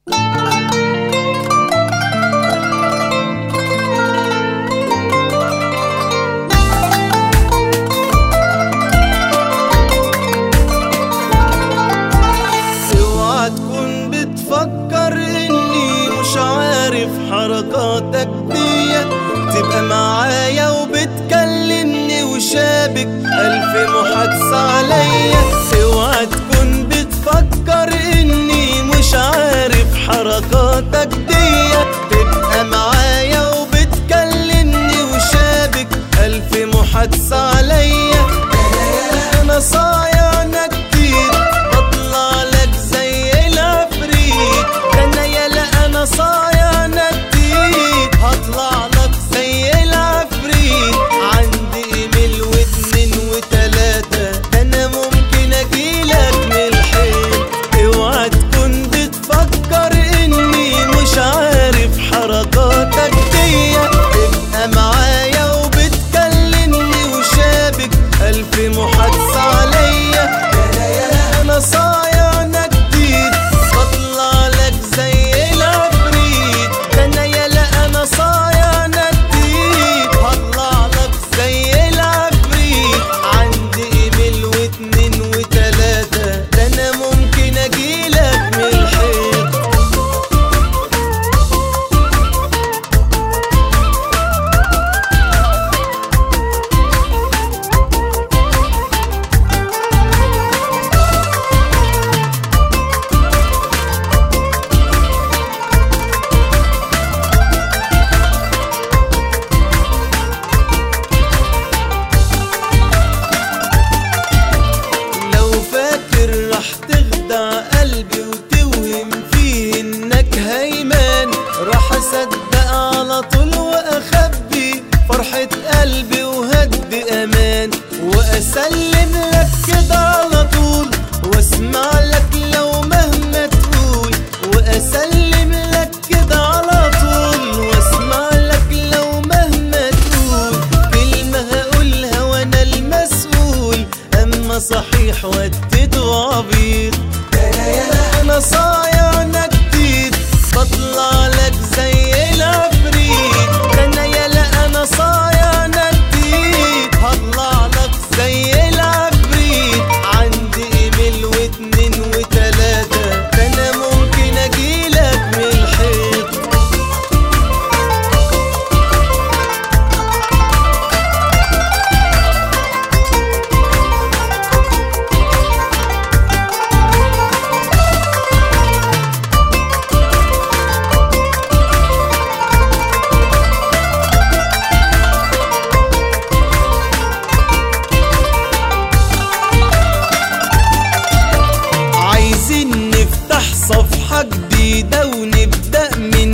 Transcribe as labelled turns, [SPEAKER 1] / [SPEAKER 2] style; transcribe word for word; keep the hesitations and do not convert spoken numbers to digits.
[SPEAKER 1] اوعى تكون بتفكر اني مش عارف حركاتك دي، تبقى معايا وبتكلمني وشابك ألف محادثة عليا. اوعى تكون بتفكر اني مش عارف حركاتك دي، تبقى معايا وبتكلمني وشابك ألف محادثة عليا. انا صايعنا كتير بطلع لك زي العفريت، انا يلا انا صايعنا كتير هطلع لك زي العفريت. عندي ايميل واتنين وتلاتة، انا ممكن اجيلك من الحيط. اوعى تكون بتفكر اني مش عارف حركاتك دي، تبقى معايا وبتكلمني وشابك ألف محادثة عليا. انا صايعنا كتير بطلع لك زي العفريت، انا يلا انا صايعنا كتير هطلع لك زي العفريت. عندي ايميل واتنين وتلاتة، انا ممكن اجيلك من الحيط. لو فاكر رح تخدع قلبي وتوهم فيه انك هيمان، رح اصدق على طول واخبي فرحة قلبي وهدي امان، واسلم لك كده على طول واسمع لك لو مهما تقول. واسلم لك كده على طول واسمع لك لو مهما تقول. كلمة هقولها وانا المسؤول، اما صحيح وديت وعبيط. انا صايعنا كتير بطلع لك زي العفريت، انا يلا انا صايعنا كتير هطلع لك زي العفريت. عندي ايميل واتنين وتلاتة، انا ممكن اجيلك من الحيط. عايزين نفتح صفحة جديدة ونبدأ من